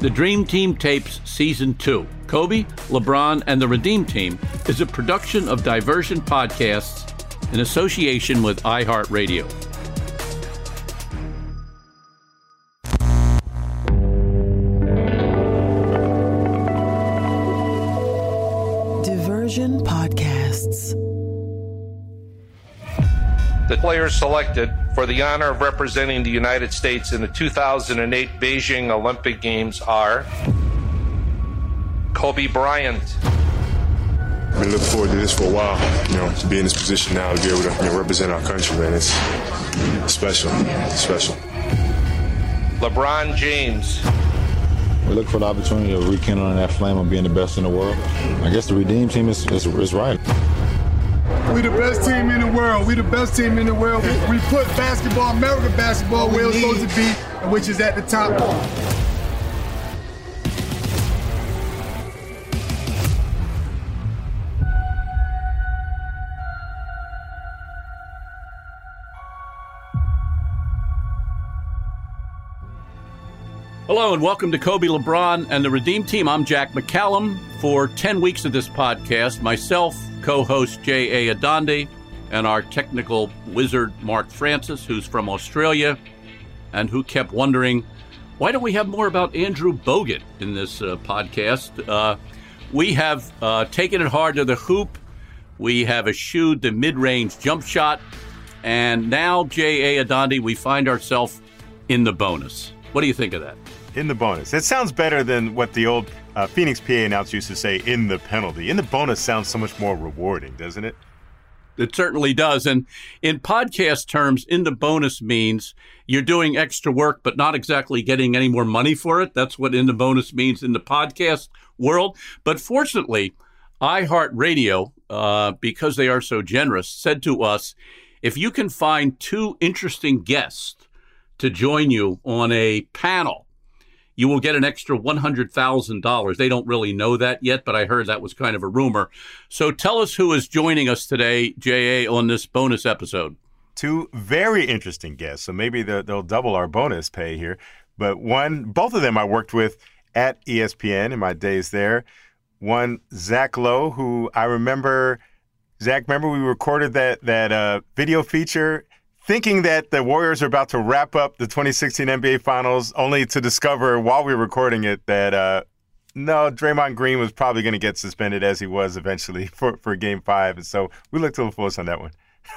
The Dream Team Tapes Season 2, Kobe, LeBron, and the Redeem Team, is a production of Diversion Podcasts in association with iHeartRadio. Diversion Podcasts. The players selected for the honor of representing the United States in the 2008 Beijing Olympic Games are Kobe Bryant. I've been looking forward to this for a while, to be in this position now, to be able to represent our country, man. It's special. It's special. LeBron James. We look for the opportunity of rekindling that flame of being the best in the world. I guess the Redeem Team is right. We the best team in the world. We the best team in the world. We put basketball, American basketball, where it's supposed to be, which is at the top. Hello and welcome to Kobe, LeBron, and the Redeem Team. I'm Jack McCallum. For 10 weeks of this podcast, myself, co-host J.A. Adonde, and our technical wizard, Mark Francis, who's from Australia, and who kept wondering, why don't we have more about Andrew Bogut in this podcast? We have taken it hard to the hoop. We have eschewed the mid-range jump shot. And now, J.A. Adonde, we find ourselves in the bonus. What do you think of that? In the bonus. It sounds better than what the old Phoenix PA announcer used to say, in the penalty. In the bonus sounds so much more rewarding, doesn't it? It certainly does. And in podcast terms, in the bonus means you're doing extra work, but not exactly getting any more money for it. That's what in the bonus means in the podcast world. But fortunately, iHeartRadio, because they are so generous, said to us, if you can find two interesting guests to join you on a panel, you will get an extra $100,000. They don't really know that yet, but I heard that was kind of a rumor. So tell us who is joining us today, J.A., on this bonus episode. Two very interesting guests, so maybe they'll double our bonus pay here. But both of them I worked with at ESPN in my days there. One, Zach Lowe, who I remember, Zach, we recorded that video feature thinking that the Warriors are about to wrap up the 2016 NBA Finals, only to discover while we were recording it that, no, Draymond Green was probably going to get suspended, as he was eventually for Game 5. And so we looked a little close on that one.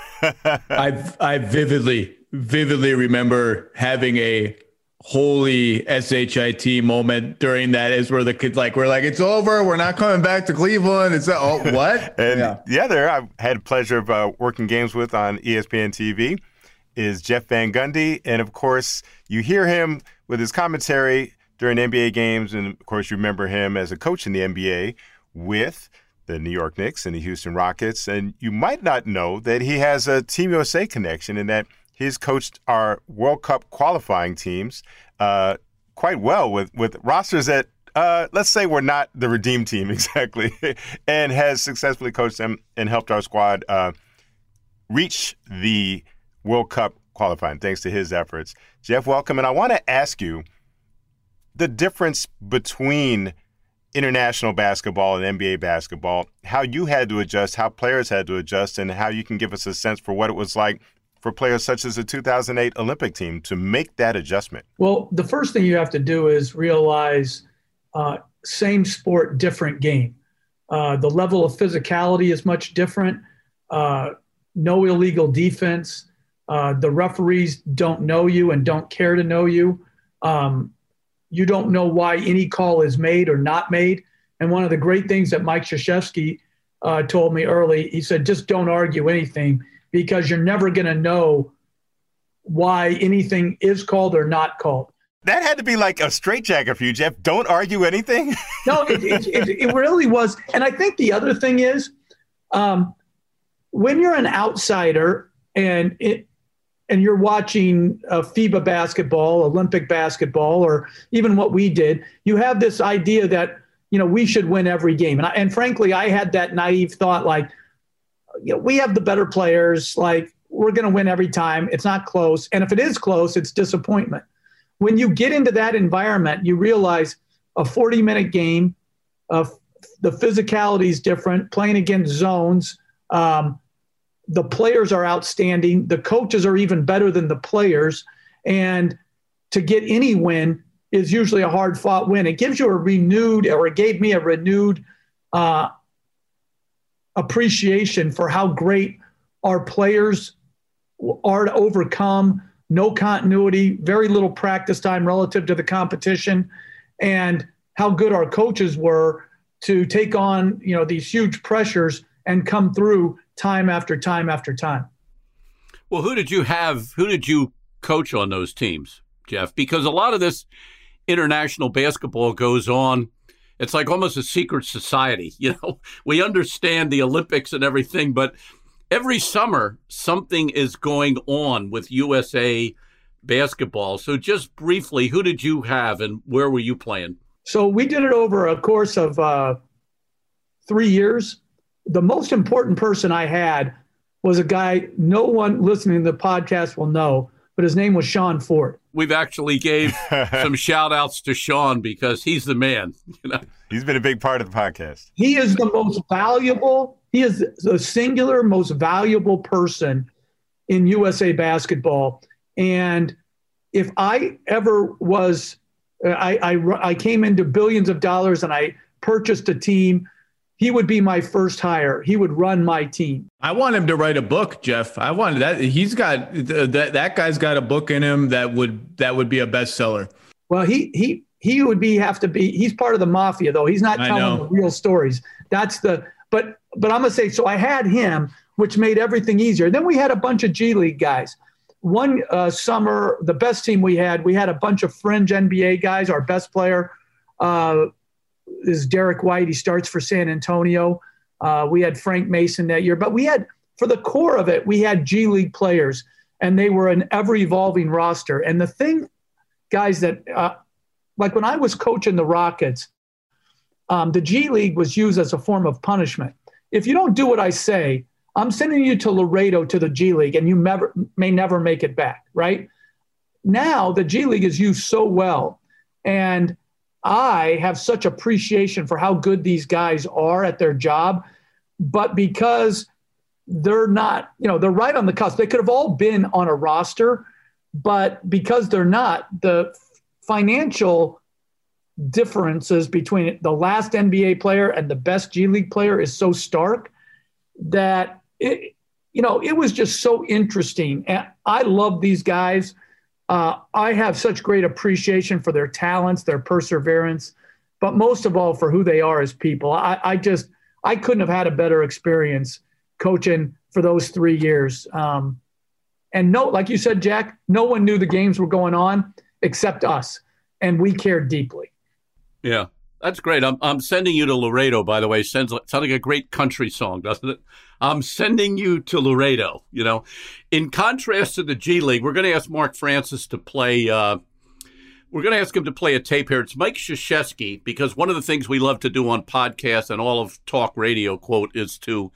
I vividly remember having a holy SHIT moment during that, is where the kids we're like, it's over. We're not coming back to Cleveland. It's what? And I've had the pleasure of working games with on ESPN TV. Is Jeff Van Gundy. And, of course, you hear him with his commentary during NBA games. And, of course, you remember him as a coach in the NBA with the New York Knicks and the Houston Rockets. And you might not know that he has a Team USA connection in that he's coached our World Cup qualifying teams quite well with rosters that, let's say, were not the Redeem Team exactly, and has successfully coached them and helped our squad reach the World Cup qualifying, thanks to his efforts. Jeff, welcome. And I want to ask you the difference between international basketball and NBA basketball, how you had to adjust, how players had to adjust, and how you can give us a sense for what it was like for players such as the 2008 Olympic team to make that adjustment. Well, the first thing you have to do is realize same sport, different game. The level of physicality is much different. No illegal defense. The referees don't know you and don't care to know you. You don't know why any call is made or not made. And one of the great things that Mike Krzyzewski told me early, he said, just don't argue anything, because you're never going to know why anything is called or not called. That had to be like a straitjacket for you, Jeff. Don't argue anything? No, it really was. And I think the other thing is, when you're an outsider and you're watching FIBA basketball, Olympic basketball, or even what we did, you have this idea that, we should win every game. And frankly, I had that naive thought, we have the better players, we're going to win every time. It's not close. And if it is close, it's disappointment. When you get into that environment, you realize a 40-minute game. The physicality is different, playing against zones. The players are outstanding. The coaches are even better than the players. And to get any win is usually a hard-fought win. It gives you it gave me a renewed appreciation for how great our players are to overcome. No continuity, very little practice time relative to the competition, and how good our coaches were to take on, these huge pressures and come through time after time after time. Well, who did you coach on those teams, Jeff? Because a lot of this international basketball goes on. It's like almost a secret society. We understand the Olympics and everything, but every summer something is going on with USA basketball. So just briefly, who did you have and where were you playing? So we did it over a course of 3 years. The most important person I had was a guy no one listening to the podcast will know, but his name was Sean Ford. We've actually gave some shout outs to Sean because he's the man. He's been a big part of the podcast. He is the most valuable. He is the singular most valuable person in USA basketball. And if I ever was, I came into billions of dollars and I purchased a team, he would be my first hire. He would run my team. I want him to write a book, Jeff. I wanted that. He's got that guy's got a book in him that would be a bestseller. Well, he would have to be. He's part of the mafia, though. He's not telling the real stories. But I'm gonna say. So I had him, which made everything easier. Then we had a bunch of G League guys. One summer, the best team we had a bunch of fringe NBA guys. Our best player is Derek White. He starts for San Antonio. We had Frank Mason that year. But we had, for the core of it, we had G League players, and they were an ever-evolving roster. And the thing, guys, that like when I was coaching the Rockets, the G League was used as a form of punishment. If you don't do what I say, I'm sending you to Laredo to the G League, and you may never make it back, right? Now the G League is used so well, and I have such appreciation for how good these guys are at their job, but because they're not, they're right on the cusp. They could have all been on a roster, but because they're not, the financial differences between the last NBA player and the best G League player is so stark that it was just so interesting. And I love these guys. I have such great appreciation for their talents, their perseverance, but most of all for who they are as people. I couldn't have had a better experience coaching for those 3 years. And like you said, Jack, no one knew the games were going on except us, and we cared deeply. Yeah, that's great. I'm sending you to Laredo, by the way. Sounds like a great country song, doesn't it? I'm sending you to Laredo. In contrast to the G League, we're going to ask Mark Francis to play. We're going to ask him to play a tape here. It's Mike Krzyzewski, because one of the things we love to do on podcasts and all of talk radio, quote, is to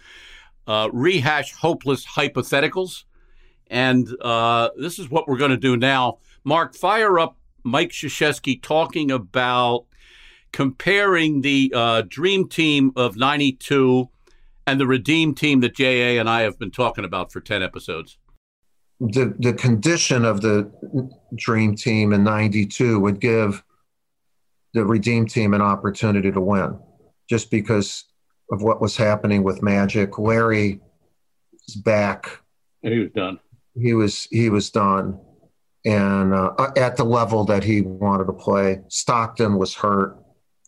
rehash hopeless hypotheticals. And this is what we're going to do now. Mark, fire up Mike Krzyzewski talking about comparing the Dream Team of '92 and the Redeem Team that J.A. and I have been talking about for 10 episodes. The condition of the Dream Team in '92 would give the Redeem Team an opportunity to win, just because of what was happening with Magic. Larry was back. And he was done. He was done, and at the level that he wanted to play. Stockton was hurt.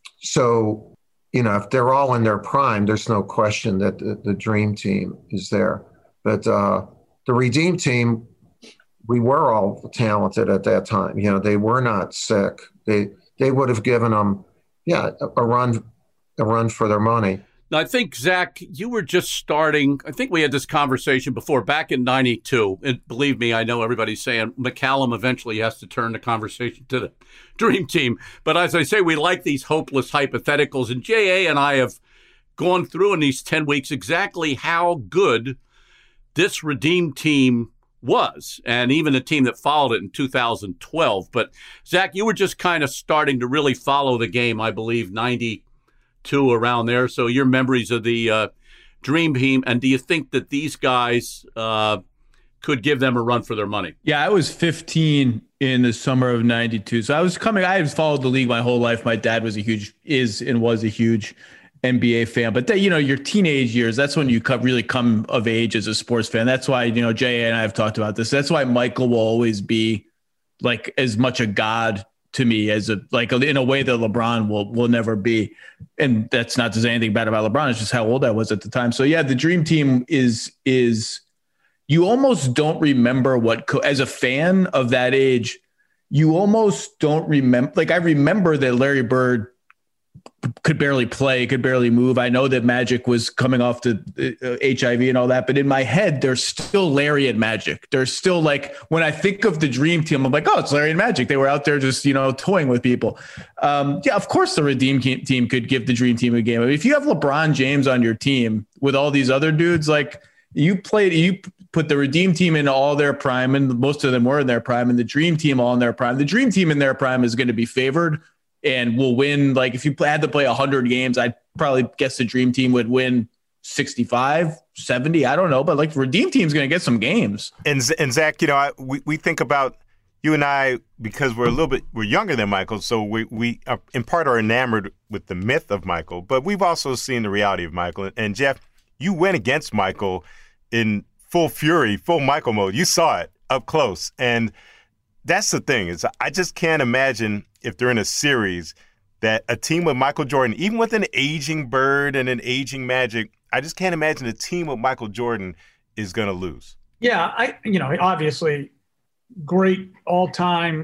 So, if they're all in their prime, there's no question that the Dream Team is there. But the Redeem Team, we were all talented at that time. They were not sick. They would have given them, a run for their money. Now, I think, Zach, you were just starting. I think we had this conversation before, back in '92. And believe me, I know everybody's saying McCallum eventually has to turn the conversation to the Dream Team. But as I say, we like these hopeless hypotheticals. And J.A. and I have gone through in these 10 weeks exactly how good this Redeem Team was, and even the team that followed it in 2012. But, Zach, you were just kind of starting to really follow the game, I believe, 92 around there. So your memories of the Dream Team, and do you think that these guys could give them a run for their money? Yeah, I was 15 in the summer of 92. So I have followed the league my whole life. My dad was a huge NBA fan, but your teenage years, that's when you really come of age as a sports fan. That's why, Jay and I have talked about this. That's why Michael will always be like as much a god to me as in a way that LeBron will never be. And that's not to say anything bad about LeBron. It's just how old I was at the time. So yeah, the Dream Team is you almost don't remember as a fan of that age, you almost don't remember. Like I remember that Larry Bird could barely play, could barely move. I know that Magic was coming off the HIV and all that, but in my head, there's still Larry and Magic. There's still when I think of the Dream Team, I'm like, oh, it's Larry and Magic. They were out there just, toying with people. Yeah, of course the Redeem Team could give the Dream Team a game. I mean, if you have LeBron James on your team with all these other dudes, you put the Redeem Team in all their prime, and most of them were in their prime, and the Dream Team all in their prime. The Dream Team in their prime is going to be favored and will win. If you had to play 100 games, I'd probably guess the Dream Team would win 65, 70. I don't know, but the Redeem Team's going to get some games. And Zach, we think about you and I because we're younger than Michael, so we are, in part are enamored with the myth of Michael, but we've also seen the reality of Michael. And Jeff, you went against Michael in full fury, full Michael mode. You saw it up close, and that's the thing is I just can't imagine if they're in a series that a team with Michael Jordan, even with an aging Bird and an aging Magic, I just can't imagine a team with Michael Jordan is going to lose. Yeah, obviously great all-time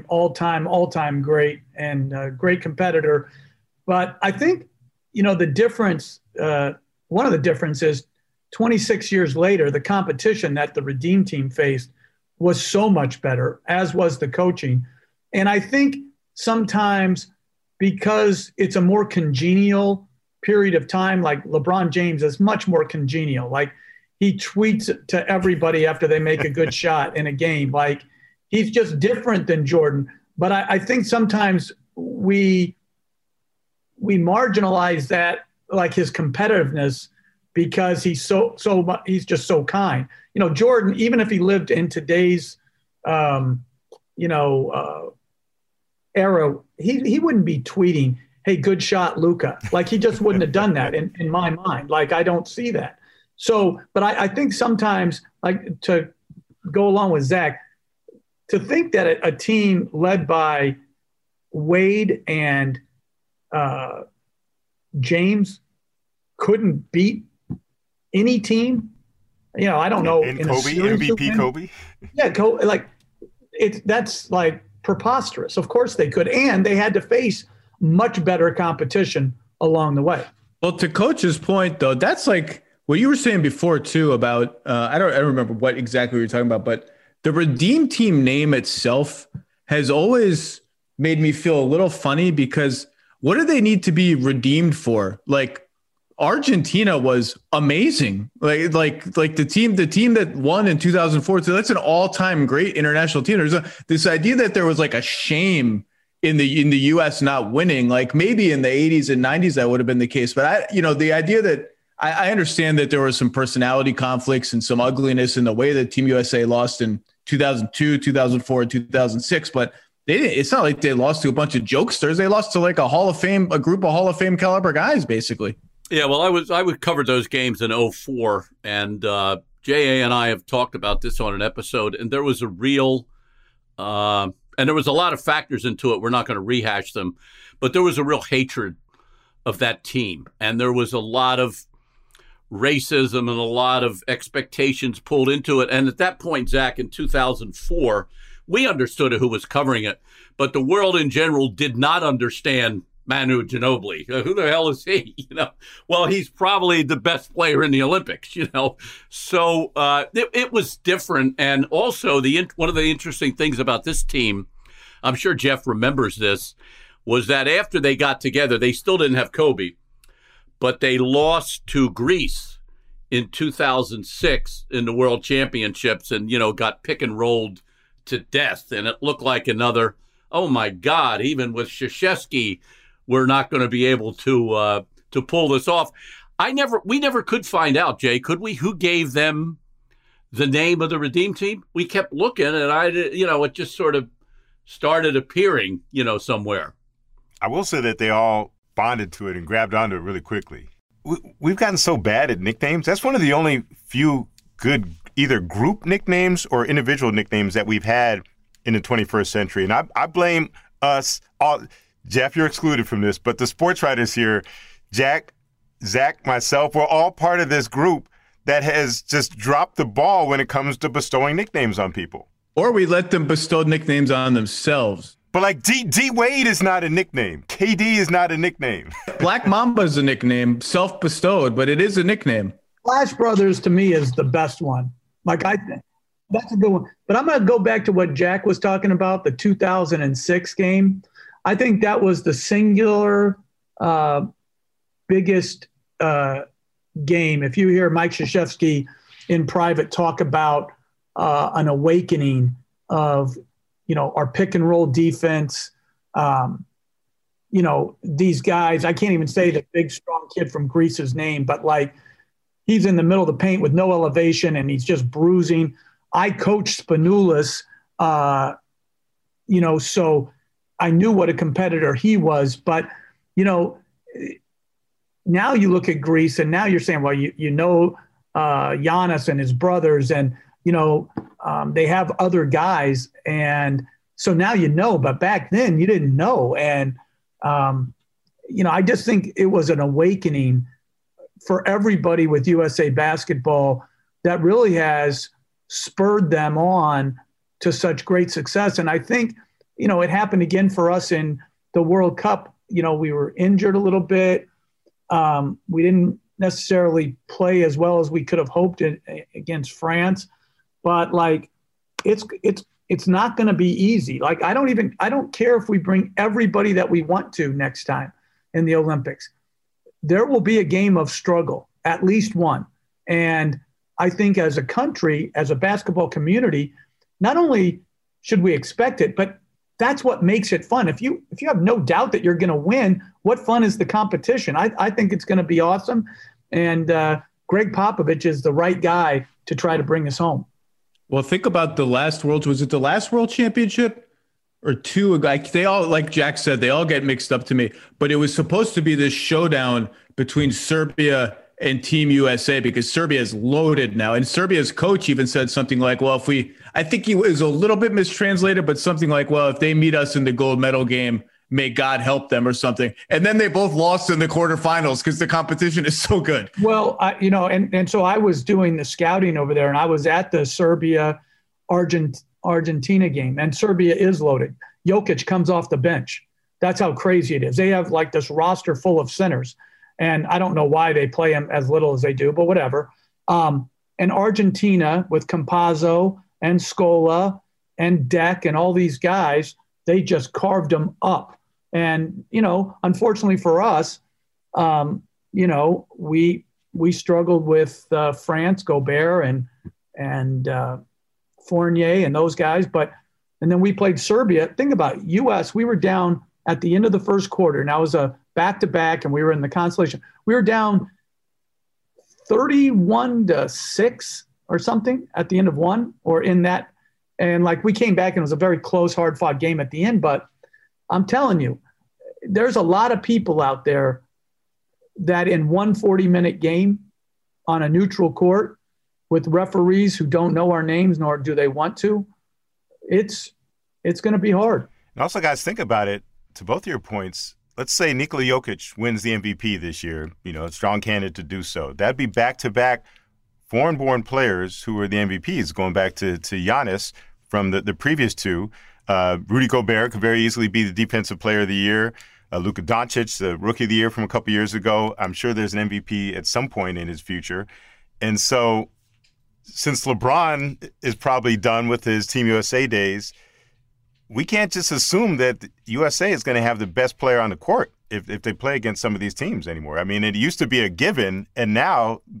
great and great competitor. But I think, the difference, one of the differences 26 years later, the competition that the Redeem Team faced was so much better, as was the coaching. And I think sometimes because it's a more congenial period of time, like LeBron James is much more congenial. He tweets to everybody after they make a good shot in a game. He's just different than Jordan. But I think sometimes we marginalize that, his competitiveness, because he's he's just so kind. Jordan, even if he lived in today's, era, he wouldn't be tweeting, "Hey, good shot, Luka." He just wouldn't have done that in my mind. I don't see that. So, but I think sometimes, to go along with Zach, to think that a team led by Wade and James couldn't beat any team, I don't know. And Kobe, MVP Kobe. Yeah, that's preposterous. Of course they could, and they had to face much better competition along the way. Well, to Coach's point, though, that's what you were saying before too about I don't remember what exactly we were talking about, but the Redeem Team name itself has always made me feel a little funny because what do they need to be redeemed for? Argentina was amazing. The team that won in 2004. So that's an all-time great international team. There's this idea that there was a shame in the U.S. not winning. Maybe in the 80s and 90s that would have been the case. But the idea that I understand that there were some personality conflicts and some ugliness in the way that Team USA lost in 2002, 2004, and 2006. But it's not like they lost to a bunch of jokesters. They lost to a group of Hall of Fame caliber guys, basically. Yeah, well, I would cover those games in 2004, and J.A. and I have talked about this on an episode, and there was a real and there was a lot of factors into it. We're not going to rehash them, but there was a real hatred of that team, and there was a lot of racism and a lot of expectations pulled into it. And at that point, Zach, in 2004, we understood who was covering it, but the world in general did not understand Manu Ginobili. Who the hell is he? Well, he's probably the best player in the Olympics, So it was different. And also one of the interesting things about this team, I'm sure Jeff remembers this, was that after they got together, they still didn't have Kobe, but they lost to Greece in 2006 in the World Championships and, got pick and rolled to death. And it looked like another, oh my God, even with Krzyzewski, we're not going to be able to pull this off. We never could find out, Jay, could we, who gave them the name of the Redeem Team? We kept looking, and it just sort of started appearing, somewhere. I will say that they all bonded to it and grabbed onto it really quickly. We've gotten so bad at nicknames. That's one of the only few good either group nicknames or individual nicknames that we've had in the 21st century. And I blame us all. Jeff, you're excluded from this, but the sports writers here, Jack, Zach, myself, we're all part of this group that has just dropped the ball when it comes to bestowing nicknames on people. Or we let them bestow nicknames on themselves. But like D Wade is not a nickname. KD is not a nickname. Black Mamba is a nickname, self-bestowed, but it is a nickname. Splash Brothers to me is the best one. Like I think that's a good one. But I'm going to go back to what Jack was talking about, the 2006 game. I think that was the singular biggest game. If you hear Mike Krzyzewski in private talk about an awakening of, our pick and roll defense, these guys, I can't even say the big, strong kid from Greece's name, but like he's in the middle of the paint with no elevation and he's just bruising. I coached Spanoulis, so I knew what a competitor he was, but, now you look at Greece and now you're saying, well, Giannis and his brothers and, they have other guys. And so now but back then you didn't know. And, I just think it was an awakening for everybody with USA Basketball that really has spurred them on to such great success. And I think, it happened again for us in the World Cup. We were injured a little bit. We didn't necessarily play as well as we could have hoped against France, but like, it's not going to be easy. Like, I don't care if we bring everybody that we want to next time in the Olympics. There will be a game of struggle, at least one. And I think as a country, as a basketball community, not only should we expect it, but that's what makes it fun. If you have no doubt that you're going to win, what fun is the competition? I think it's going to be awesome. And Greg Popovich is the right guy to try to bring us home. Well, think about was it the last World Championship or two? Like they all, like Jack said, they all get mixed up to me, but it was supposed to be this showdown between Serbia and Team USA because Serbia is loaded now. And Serbia's coach even said something like, well, I think he was a little bit mistranslated, but something like, well, if they meet us in the gold medal game, may God help them or something. And then they both lost in the quarterfinals because the competition is so good. Well, and so I was doing the scouting over there and I was at the Serbia-Argentina game and Serbia is loaded. Jokic comes off the bench. That's how crazy it is. They have like this roster full of centers. And I don't know why they play him as little as they do, but whatever. And Argentina with Campazzo and Scola and Deck and all these guys, they just carved them up. And, unfortunately for us, we struggled with France, Gobert and Fournier and those guys. And then we played Serbia. Think about it, U.S., we were down at the end of the first quarter. Now it was a back-to-back, and we were in the consolation. We were down 31-6 or something at the end of one, or in that. And like we came back, and it was a very close, hard-fought game at the end. But I'm telling you, there's a lot of people out there that in one 40-minute game on a neutral court with referees who don't know our names, nor do they want to, it's going to be hard. And also, guys, think about it. To both of your points, let's say Nikola Jokic wins the MVP this year, a strong candidate to do so. That'd be back-to-back foreign-born players who were the MVPs, going back to Giannis from the previous two. Rudy Gobert could very easily be the Defensive Player of the Year. Luka Doncic, the Rookie of the Year from a couple years ago. I'm sure there's an MVP at some point in his future. And so since LeBron is probably done with his Team USA days, we can't just assume that USA is going to have the best player on the court if they play against some of these teams anymore. I mean, it used to be a given, and now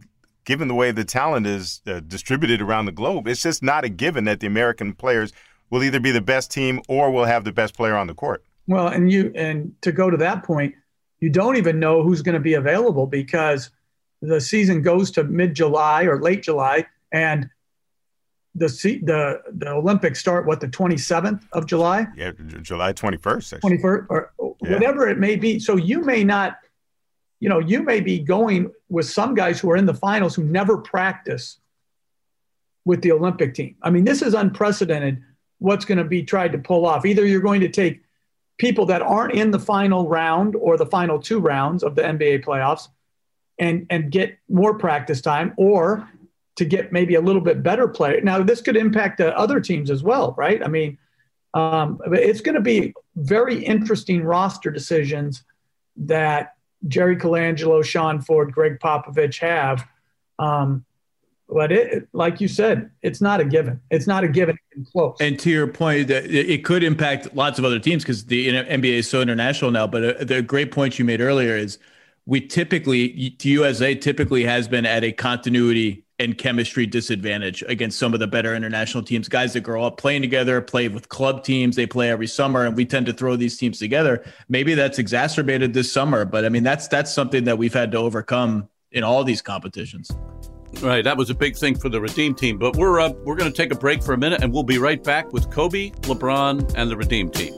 given the way the talent is distributed around the globe, it's just not a given that the American players will either be the best team or will have the best player on the court. Well, and to go to that point, you don't even know who's going to be available because the season goes to mid-July or late July, and the Olympics start, the 27th of July? Yeah, July 21st. Actually. 21st, or whatever it may be. So you may not, you may be going with some guys who are in the finals who never practice with the Olympic team. I mean, this is unprecedented what's going to be tried to pull off. Either you're going to take people that aren't in the final round or the final 2 rounds of the NBA playoffs and get more practice time, or to get maybe a little bit better player. Now, this could impact other teams as well, right? I mean, it's going to be very interesting roster decisions that Jerry Colangelo, Sean Ford, Greg Popovich have. But like you said, it's not a given. It's not a given even close. And to your point, it could impact lots of other teams because the NBA is so international now. But the great point you made earlier is USA typically has been at a continuity and chemistry disadvantage against some of the better international teams, guys that grow up playing together, play with club teams, they play every summer, and we tend to throw these teams together. Maybe that's exacerbated this summer, but I mean, that's something that we've had to overcome in all these competitions. Right, that was a big thing for the Redeem Team. But we're going to take a break for a minute, and we'll be right back with Kobe, LeBron, and the Redeem Team.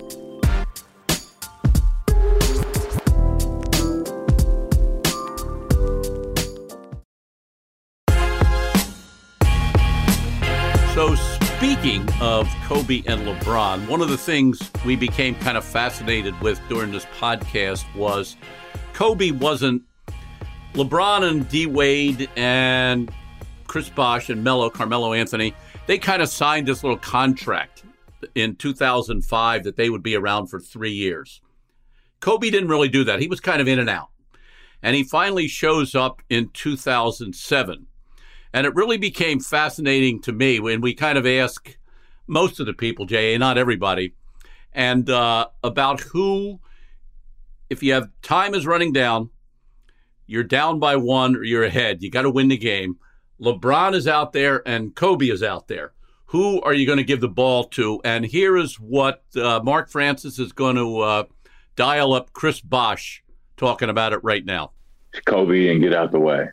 So speaking of Kobe and LeBron, one of the things we became kind of fascinated with during this podcast was Kobe wasn't LeBron and D. Wade and Chris Bosh and Carmelo Anthony. They kind of signed this little contract in 2005 that they would be around for 3 years. Kobe didn't really do that. He was kind of in and out. And he finally shows up in 2007. And it really became fascinating to me when we kind of ask most of the people, J.A., not everybody, and about who, if you have time is running down, you're down by 1 or you're ahead, you got to win the game. LeBron is out there and Kobe is out there. Who are you going to give the ball to? And here is what Mark Francis is going to dial up Chris Bosh talking about it right now. Kobe and get out the way.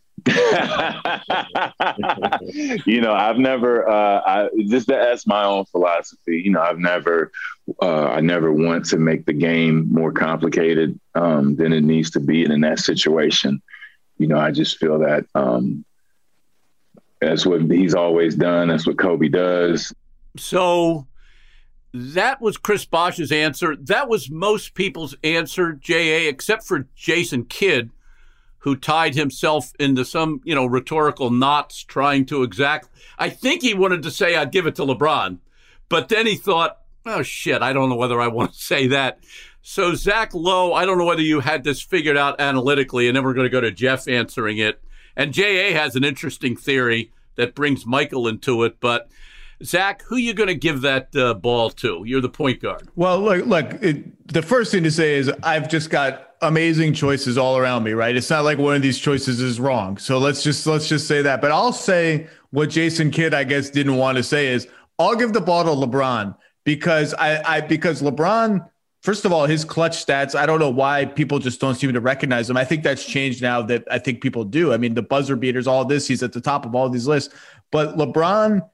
I've never, that's my own philosophy. I never want to make the game more complicated than it needs to be. And in that situation, I just feel that that's what he's always done. That's what Kobe does. So that was Chris Bosh's answer. That was most people's answer, J.A., except for Jason Kidd, who tied himself into some, rhetorical knots trying to I think he wanted to say, I'd give it to LeBron. But then he thought, oh, shit, I don't know whether I want to say that. So, Zach Lowe, I don't know whether you had this figured out analytically, and then we're going to go to Jeff answering it. And J.A. has an interesting theory that brings Michael into it. But, Zach, who are you going to give that ball to? You're the point guard. Well, look, the first thing to say is I've just got amazing choices all around me, right? It's not like one of these choices is wrong. So let's just say that. But I'll say what Jason Kidd, I guess, didn't want to say is I'll give the ball to LeBron because because LeBron, first of all, his clutch stats, I don't know why people just don't seem to recognize them. I think that's changed now that I think people do. I mean, the buzzer beaters, all this, he's at the top of all these lists. But LeBron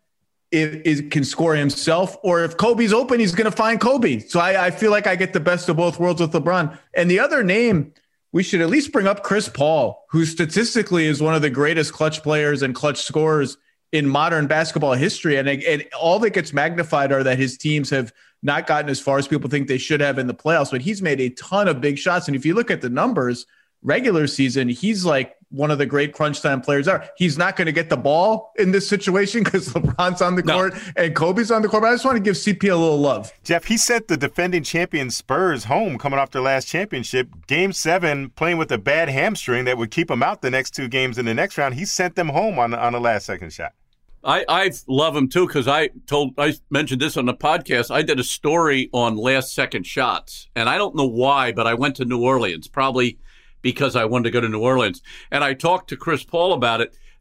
can score himself, or if Kobe's open, he's going to find Kobe. So I feel like I get the best of both worlds with LeBron. And the other name, we should at least bring up Chris Paul, who statistically is one of the greatest clutch players and clutch scorers in modern basketball history. And all that gets magnified are that his teams have not gotten as far as people think they should have in the playoffs, but he's made a ton of big shots. And if you look at the numbers, regular season, he's like one of the great crunch time players are. He's not going to get the ball in this situation because LeBron's on the court and Kobe's on the court. But I just want to give CP a little love. Jeff, he sent the defending champion Spurs home coming off their last championship. Game 7, playing with a bad hamstring that would keep him out the next 2 games in the next round. He sent them home on the last second shot. I love him too because I mentioned this on the podcast. I did a story on last second shots, and I don't know why, but I went to New Orleans, probably because I wanted to go to New Orleans. And I talked to Chris Paul about it.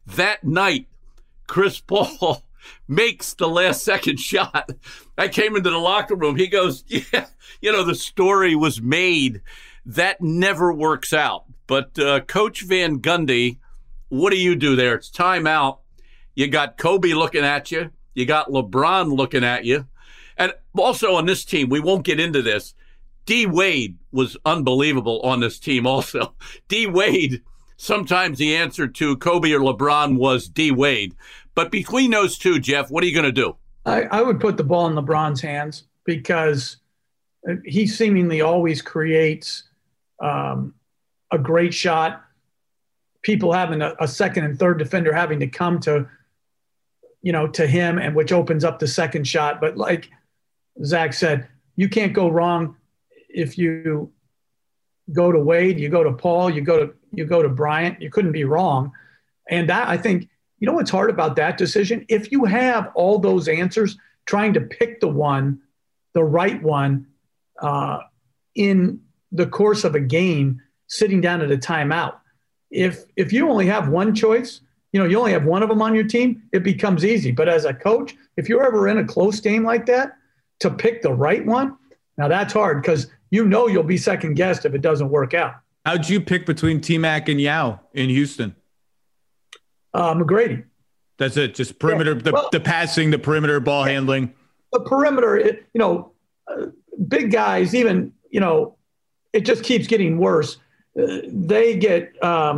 That night, Chris Paul makes the last second shot. I came into the locker room. He goes, yeah, the story was made. That never works out. But Coach Van Gundy, what do you do there? It's timeout. You got Kobe looking at you. You got LeBron looking at you. And also on this team, we won't get into this. D. Wade was unbelievable on this team also. D. Wade, sometimes the answer to Kobe or LeBron was D. Wade. But between those two, Jeff, what are you going to do? I would put the ball in LeBron's hands because he seemingly always creates a great shot. People having a second and third defender having to come to him, and which opens up the second shot. But like Zach said, you can't go wrong if you go to Wade, you go to Paul, you go to Bryant. You couldn't be wrong. And that, I think, what's hard about that decision? If you have all those answers, trying to pick the right one in the course of a game, sitting down at a timeout. If you only have one choice, you only have one of them on your team, it becomes easy. But as a coach, if you're ever in a close game like that, to pick the right one, now that's hard because you'll be second guessed if it doesn't work out. How'd you pick between T-Mac and Yao in Houston? McGrady. That's it. Just perimeter, the passing, the perimeter ball handling. The perimeter, big guys, even, it just keeps getting worse. They get,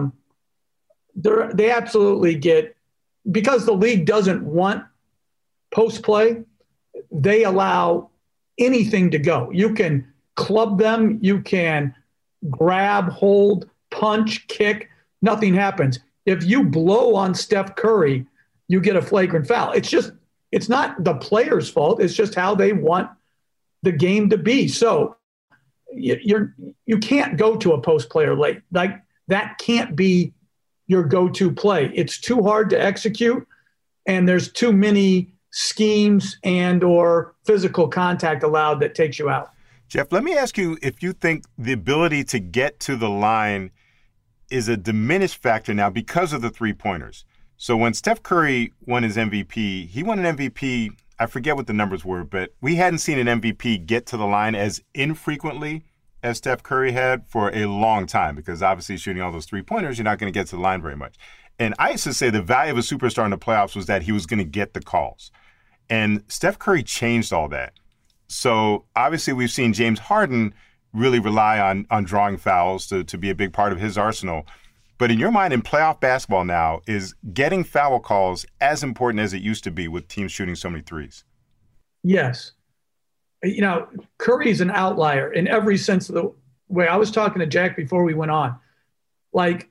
they absolutely get, because the league doesn't want post play, they allow anything to go. You can club them, you can grab, hold, punch, kick, nothing happens. If you blow on Steph Curry, you get a flagrant foul. It's not the player's fault. It's just how they want the game to be. So you can't go to a post player late. Like that can't be your go-to play. It's too hard to execute, and there's too many schemes and or physical contact allowed that takes you out. Jeff, let me ask you if you think the ability to get to the line is a diminished factor now because of the three-pointers. So when Steph Curry won his MVP, he won an MVP, I forget what the numbers were, but we hadn't seen an MVP get to the line as infrequently as Steph Curry had for a long time, because obviously shooting all those three-pointers, you're not going to get to the line very much. And I used to say the value of a superstar in the playoffs was that he was going to get the calls. And Steph Curry changed all that. So obviously we've seen James Harden really rely on drawing fouls to be a big part of his arsenal. But in your mind, in playoff basketball now, is getting foul calls as important as it used to be with teams shooting so many threes? Yes. Curry's an outlier in every sense of the way. I was talking to Jack before we went on. Like,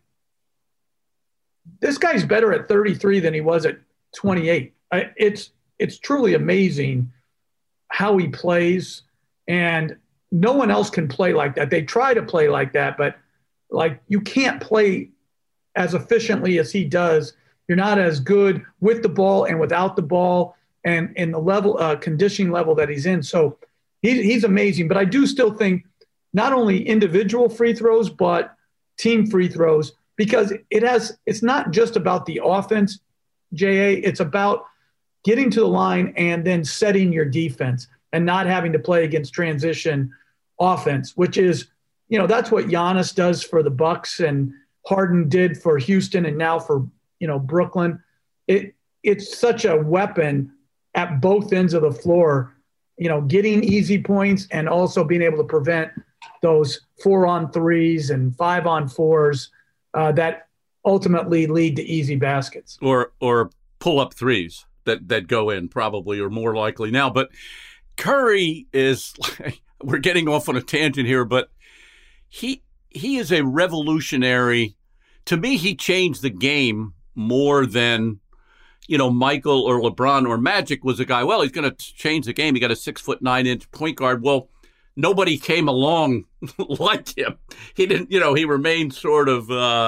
this guy's better at 33 than he was at 28. It's truly amazing how he plays, and no one else can play like that. They try to play like that, but you can't play as efficiently as he does. You're not as good with the ball and without the ball, and in the level conditioning level that he's in. So he's amazing. But I do still think not only individual free throws, but team free throws, because it's not just about the offense, J.A. It's about getting to the line and then setting your defense and not having to play against transition offense, which is, that's what Giannis does for the Bucks and Harden did for Houston and now for, Brooklyn. It's such a weapon at both ends of the floor, getting easy points and also being able to prevent those 4-on-3s and 5-on-4s that ultimately lead to easy baskets. Or pull-up threes that go in probably, or more likely now. But Curry is, we're getting off on a tangent here, but he is a revolutionary. To me, he changed the game more than, Michael or LeBron or Magic was a guy, well, he's going to change the game. He got a 6'9" point guard. Well, nobody came along like him. He didn't, he remained sort of,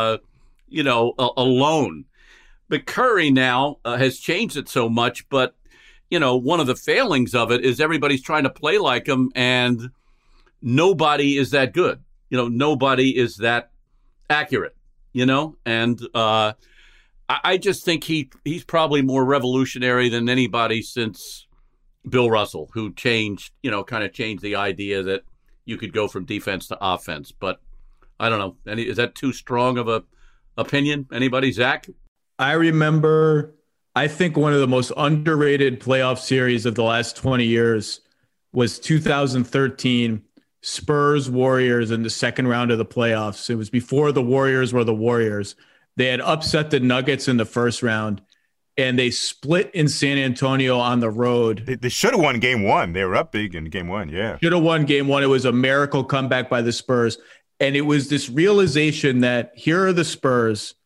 alone. But Curry now has changed it so much. But, one of the failings of it is everybody's trying to play like him, and nobody is that good. Nobody is that accurate, and I just think he's probably more revolutionary than anybody since Bill Russell, who changed the idea that you could go from defense to offense. But I don't know. Is that too strong of a opinion? Anybody, Zach? I remember, I think one of the most underrated playoff series of the last 20 years was 2013 Spurs Warriors in the second round of the playoffs. It was before the Warriors were the Warriors. They had upset the Nuggets in the first round, and they split in San Antonio on the road. They should have won game one. They were up big in game one, yeah. Should have won game one. It was a miracle comeback by the Spurs. And it was this realization that here are the Spurs,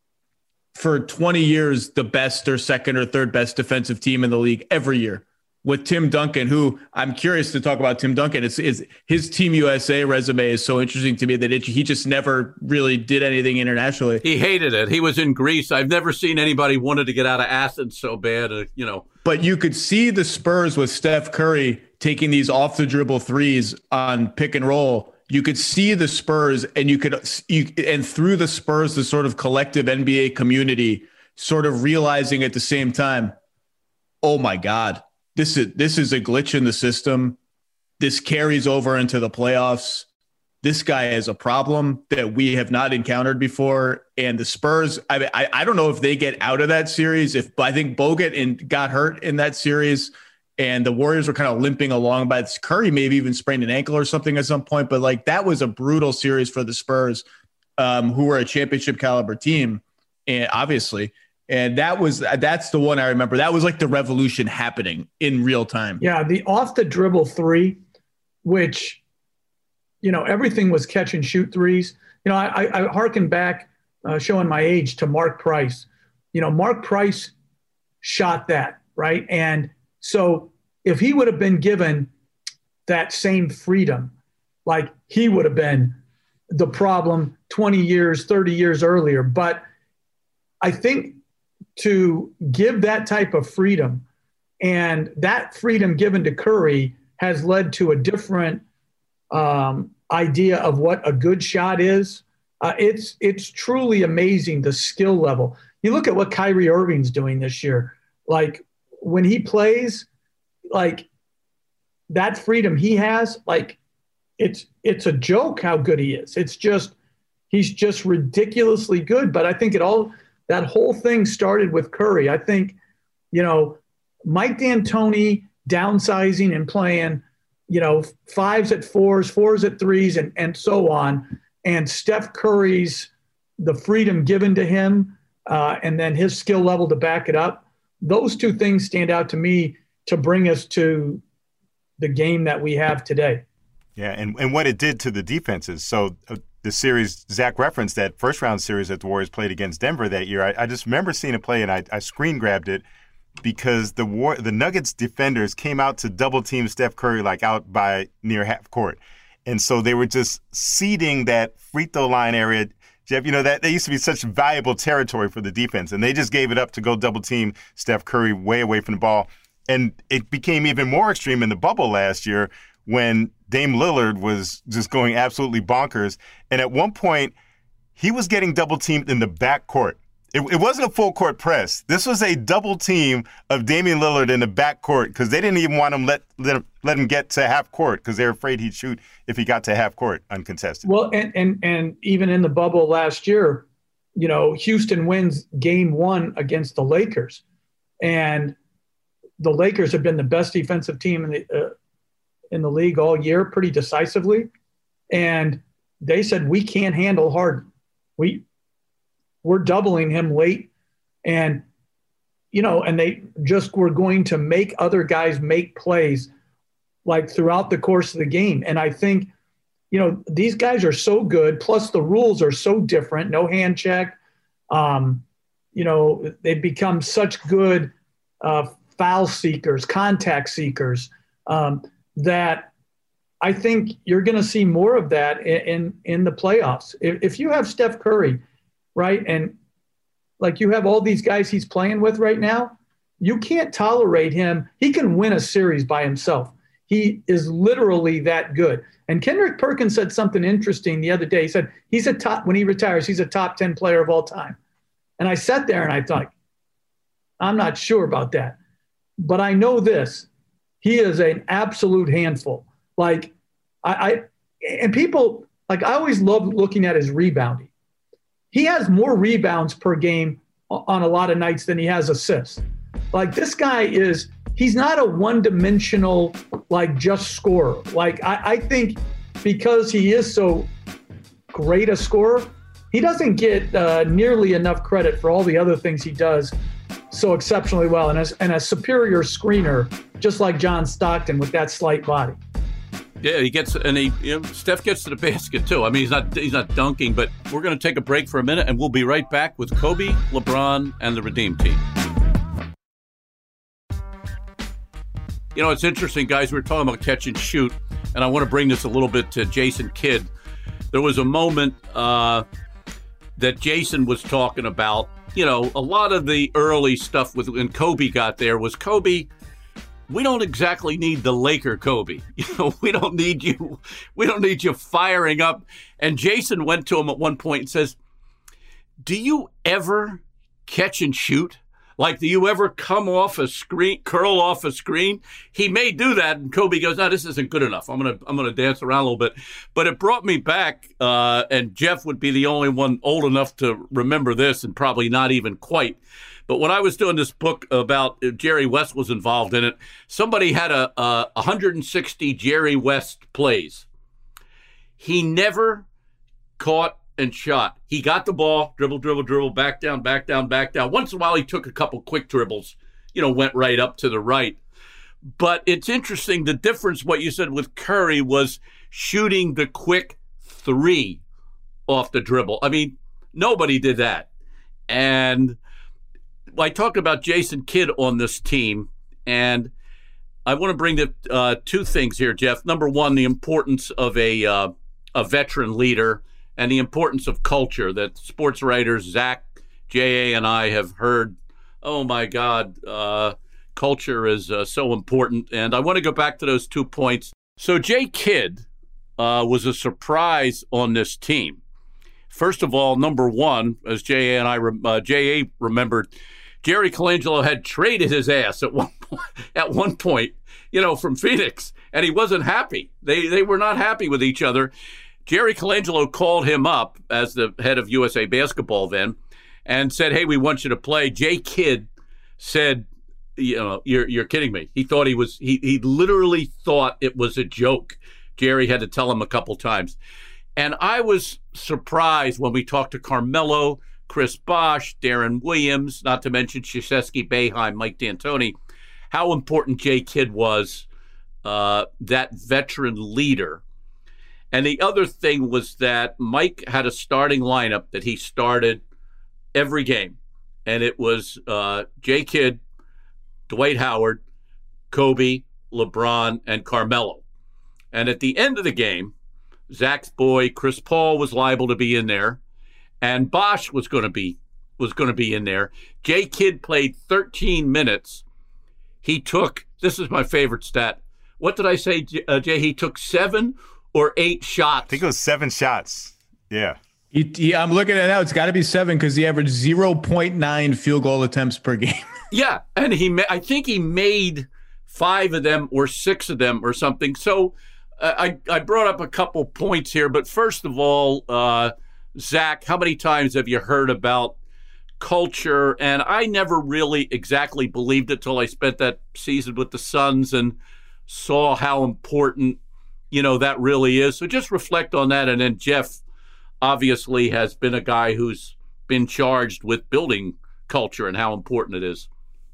for 20 years, the best or second or third best defensive team in the league every year. With Tim Duncan, who I'm curious to talk about Tim Duncan. His Team USA resume is so interesting to me that he just never really did anything internationally. He hated it. He was in Greece. I've never seen anybody wanted to get out of Athens so bad, But you could see the Spurs with Steph Curry taking these off the dribble threes on pick and roll. You could see the Spurs, and and through the Spurs, the sort of collective NBA community sort of realizing at the same time, oh my God, this is a glitch in the system. This carries over into the playoffs. This guy is a problem that we have not encountered before. And the Spurs, I don't know if they get out of that series. I think Bogut got hurt in that series, and the Warriors were kind of limping along. But Curry maybe even sprained an ankle or something at some point. But that was a brutal series for the Spurs, who were a championship caliber team, and obviously. And that's the one I remember. That was like the revolution happening in real time. Yeah, the off the dribble three, which, everything was catch and shoot threes. I hearken back, showing my age, to Mark Price. Mark Price shot that, right? And so if he would have been given that same freedom, he would have been the problem 20 years, 30 years earlier. But I think to give that type of freedom, and that freedom given to Curry has led to a different idea of what a good shot is. It's truly amazing, the skill level. You look at what Kyrie Irving's doing this year. When he plays, that freedom he has, it's a joke how good he is. He's just ridiculously good. But I think that whole thing started with Curry. I think, Mike D'Antoni downsizing and playing, fives at fours, fours at threes, and so on. And Steph Curry's, the freedom given to him, and then his skill level to back it up. Those two things stand out to me to bring us to the game that we have today. Yeah, and what it did to the defenses. So the series, Zach referenced that first round series that the Warriors played against Denver that year. I just remember seeing a play, and I screen grabbed it because the Nuggets defenders came out to double team Steph Curry out by near half court. And so they were just seeding that free throw line area. Jeff, that used to be such valuable territory for the defense, and they just gave it up to go double team Steph Curry way away from the ball. And it became even more extreme in the bubble last year when Dame Lillard was just going absolutely bonkers. And at one point, he was getting double teamed in the backcourt. It wasn't a full court press. This was a double team of Damian Lillard in the backcourt because they didn't even want him let him get to half court because they were afraid he'd shoot if he got to half court uncontested. Well, and even in the bubble last year, Houston wins game one against the Lakers, and the Lakers have been the best defensive team in the league all year, pretty decisively. And they said, we can't handle Harden. We're doubling him late. And, and they just were going to make other guys make plays throughout the course of the game. And I think, these guys are so good. Plus the rules are so different. No hand check. They've become such good foul seekers, contact seekers, that I think you're going to see more of that in the playoffs. If you have Steph Curry, right, and you have all these guys he's playing with right now, you can't tolerate him. He can win a series by himself. He is literally that good. And Kendrick Perkins said something interesting the other day. He said when he retires, he's a top 10 player of all time. And I sat there and I thought, I'm not sure about that. But I know this. He is an absolute handful. Like, and people, like, I always love looking at his rebounding. He has more rebounds per game on a lot of nights than he has assists. Like, this guy he's not a one-dimensional, like, just scorer. Like, I think because he is so great a scorer, he doesn't get nearly enough credit for all the other things he does so exceptionally well, and a superior screener, just like John Stockton with that slight body. Yeah, Steph gets to the basket too. I mean, he's not dunking, but we're going to take a break for a minute, and we'll be right back with Kobe, LeBron, and the Redeem Team. You know, it's interesting, guys. We were talking about catch and shoot, and I want to bring this a little bit to Jason Kidd. There was a moment that Jason was talking about. You know, a lot of the early stuff when Kobe got there was, Kobe, we don't exactly need the Laker Kobe. You know, we don't need you firing up. And Jason went to him at one point and says, do you ever catch and shoot? Like, do you ever come off a screen, curl off a screen? He may do that, and Kobe goes, no, this isn't good enough. I'm gonna dance around a little bit. But it brought me back, and Jeff would be the only one old enough to remember this, and probably not even quite. But when I was doing this book about Jerry West was involved in it, somebody had a 160 Jerry West plays. He never caught and shot. He got the ball, dribble, back down. Once in a while, he took a couple quick dribbles, went right up to the right. But it's interesting, the difference, what you said with Curry, was shooting the quick three off the dribble. I mean, nobody did that. And I talked about Jason Kidd on this team, and I want to bring the two things here, Jeff. Number one, the importance of a veteran leader, and the importance of culture that sports writers Zach, J.A., and I have heard. Oh, my God, culture is so important. And I want to go back to those 2 points. So Jay Kidd was a surprise on this team. First of all, number one, as J.A. and J.A. remembered, Jerry Colangelo had traded his ass at one point, from Phoenix, and he wasn't happy. They were not happy with each other. Jerry Colangelo called him up as the head of USA Basketball then and said, hey, we want you to play. Jay Kidd said, you're kidding me. He thought he literally thought it was a joke. Jerry had to tell him a couple times. And I was surprised when we talked to Carmelo, Chris Bosh, Darren Williams, not to mention Krzyzewski, Boeheim, Mike D'Antoni, how important Jay Kidd was, that veteran leader. And the other thing was that Mike had a starting lineup that he started every game. And it was Jay Kidd, Dwight Howard, Kobe, LeBron, and Carmelo. And at the end of the game, Zach's boy, Chris Paul, was liable to be in there. And Bosh was going to be in there. Jay Kidd played 13 minutes. He took, this is my favorite stat. What did I say, Jay? He took 7 or 8 shots. I think it was 7 shots. Yeah. I'm looking at it now. It's got to be 7 because he averaged 0.9 field goal attempts per game. Yeah, and I think he made 5 of them or 6 of them or something. So I brought up a couple points here. But first of all, Zach, how many times have you heard about culture? And I never really exactly believed it till I spent that season with the Suns and saw how important that really is. So just reflect on that. And then Jeff obviously has been a guy who's been charged with building culture and how important it is.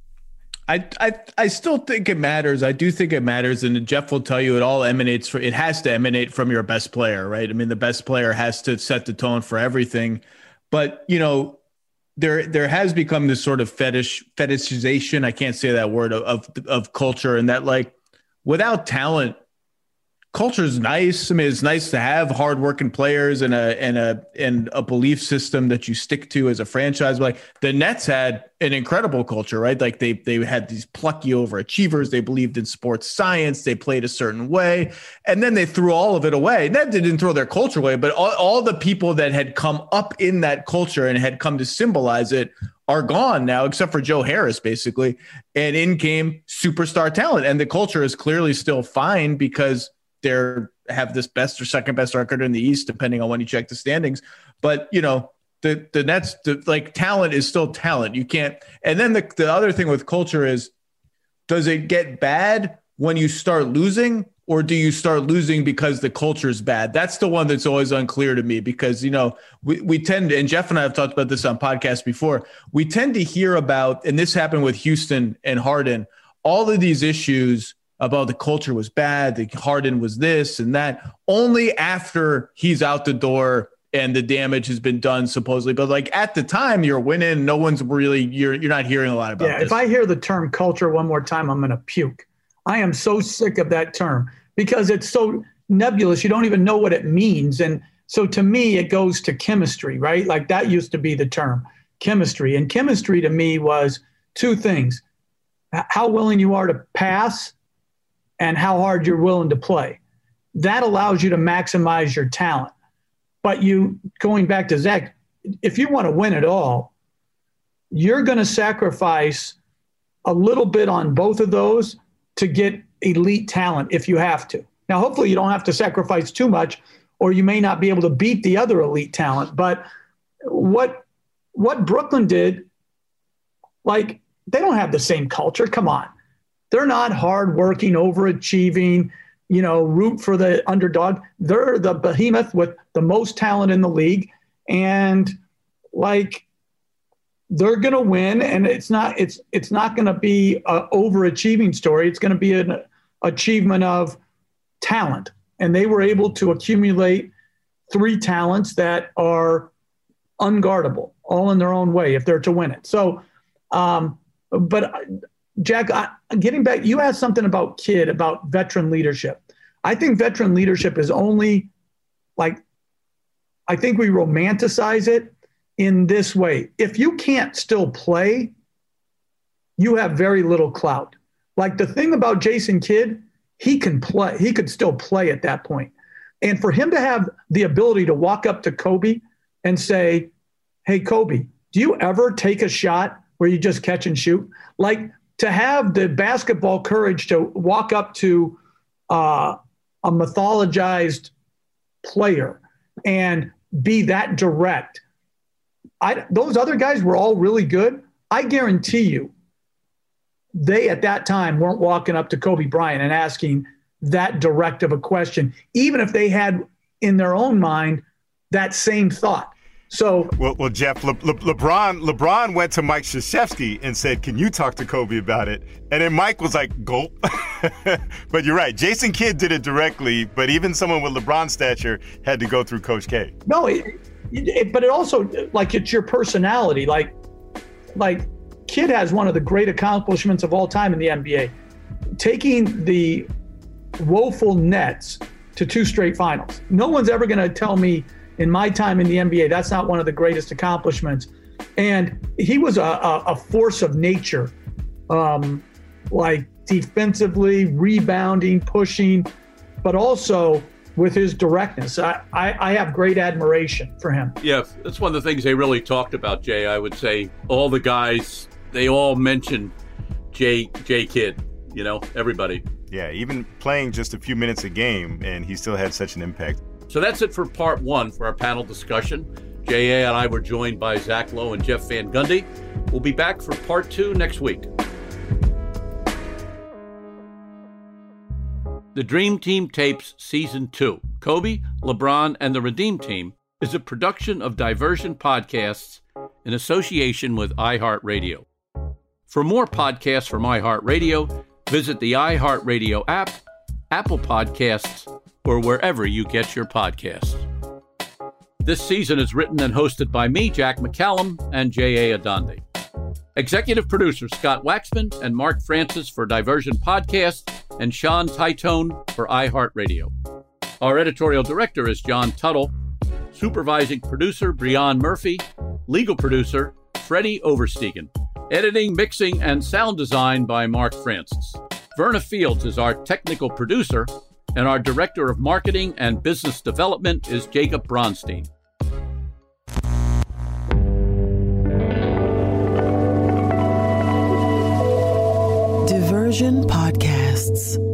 I still think it matters. I do think it matters. And Jeff will tell you it has to emanate from your best player, right? I mean, the best player has to set the tone for everything. But, there has become this sort of fetishization, I can't say that word, of culture, and that, like, without talent, culture is nice. I mean, it's nice to have hardworking players and a belief system that you stick to as a franchise. Like the Nets had an incredible culture, right? Like they had these plucky overachievers. They believed in sports science. They played a certain way, and then they threw all of it away. That didn't throw their culture away, but all the people that had come up in that culture and had come to symbolize it are gone now, except for Joe Harris, basically. And in came superstar talent, and the culture is clearly still fine because they have this best or second best record in the East, depending on when you check the standings. But, you know, the Nets, like talent is still talent. You can't. And then the other thing with culture is, does it get bad when you start losing, or do you start losing because the culture is bad? That's the one that's always unclear to me, because, you know, we tend to, and Jeff and I have talked about this on podcasts before, we tend to hear about, and this happened with Houston and Harden, all of these issues about the culture was bad, the Harden was this and that, only after he's out the door and the damage has been done, supposedly. But like at the time, you're winning. No one's really, you're not hearing a lot about this. If I hear the term culture one more time, I'm going to puke. I am so sick of that term because it's so nebulous. You don't even know what it means. And so to me, it goes to chemistry, right? Like that used to be the term, chemistry. And chemistry to me was two things: how willing you are to pass and how hard you're willing to play. That allows you to maximize your talent. But going back to Zach, if you want to win it all, you're going to sacrifice a little bit on both of those to get elite talent if you have to. Now, hopefully you don't have to sacrifice too much, or you may not be able to beat the other elite talent. But what Brooklyn did, like, they don't have the same culture. Come on. They're not hardworking, overachieving, root for the underdog. They're the behemoth with the most talent in the league. And like, they're going to win. And it's not going to be an overachieving story. It's going to be an achievement of talent. And they were able to accumulate 3 talents that are unguardable, all in their own way, if they're to win it. So, but Jack, getting back, you asked something about veteran leadership. I think veteran leadership is only I think we romanticize it in this way. If you can't still play, you have very little clout. Like the thing about Jason Kidd, he can play. He could still play at that point. And for him to have the ability to walk up to Kobe and say, "Hey, Kobe, do you ever take a shot where you just catch and shoot?" Like, to have the basketball courage to walk up to a mythologized player and be that direct. Those other guys were all really good. I guarantee you, they at that time weren't walking up to Kobe Bryant and asking that direct of a question, even if they had in their own mind that same thought. So well, Jeff, LeBron went to Mike Krzyzewski and said, "Can you talk to Kobe about it?" And then Mike was like, "Gulp." But you're right. Jason Kidd did it directly, but even someone with LeBron's stature had to go through Coach K. No, but it also, like, it's your personality. Like Kidd has one of the great accomplishments of all time in the NBA, taking the woeful Nets to 2 straight finals. No one's ever going to tell me in my time in the NBA that's not one of the greatest accomplishments. And he was a force of nature, like defensively, rebounding, pushing, but also with his directness. I have great admiration for him. Yeah, that's one of the things they really talked about, Jay. I would say all the guys, they all mentioned J. Kidd, everybody. Yeah, even playing just a few minutes a game, and he still had such an impact. So that's it for part 1 for our panel discussion. J.A. and I were joined by Zach Lowe and Jeff Van Gundy. We'll be back for part 2 next week. The Dream Team Tapes Season 2, Kobe, LeBron, and the Redeem Team, is a production of Diversion Podcasts in association with iHeartRadio. For more podcasts from iHeartRadio, visit the iHeartRadio app, Apple Podcasts, or wherever you get your podcasts. This season is written and hosted by me, Jack McCallum, and J.A. Adonde. Executive producers Scott Waxman and Mark Francis for Diversion Podcasts, and Sean Titone for iHeartRadio. Our editorial director is John Tuttle. Supervising producer, Breon Murphy. Legal producer, Freddie Oversteegen. Editing, mixing, and sound design by Mark Francis. Verna Fields is our technical producer, and our director of marketing and business development is Jacob Bronstein. Diversion Podcasts.